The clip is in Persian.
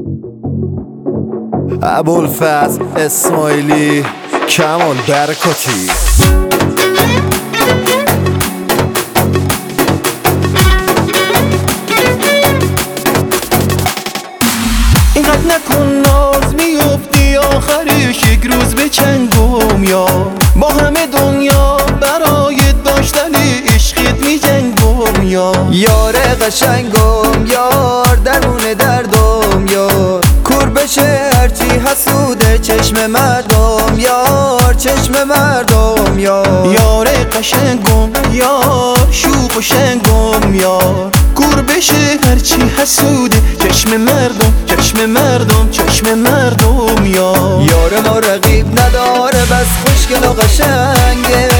ابوالفضل اسماعیلی، کمال برکاتی. اینقدر نکن ناز، میفتی آخرش یک روز به چنگم یا با همه دنیا برای داشتن عشقت می جنگم یا یار قشنگم، یار درون دردم، یار کور بشه هرچی حسوده چشم مردم، یار چشم مردم، یار قشنگم، یار شوق و شنگم، یار کور بشه هرچی حسوده چشم مردم، چشم مردم، چشم مردم، یار ما رقیب نداره بس خوشگل و قشنگه،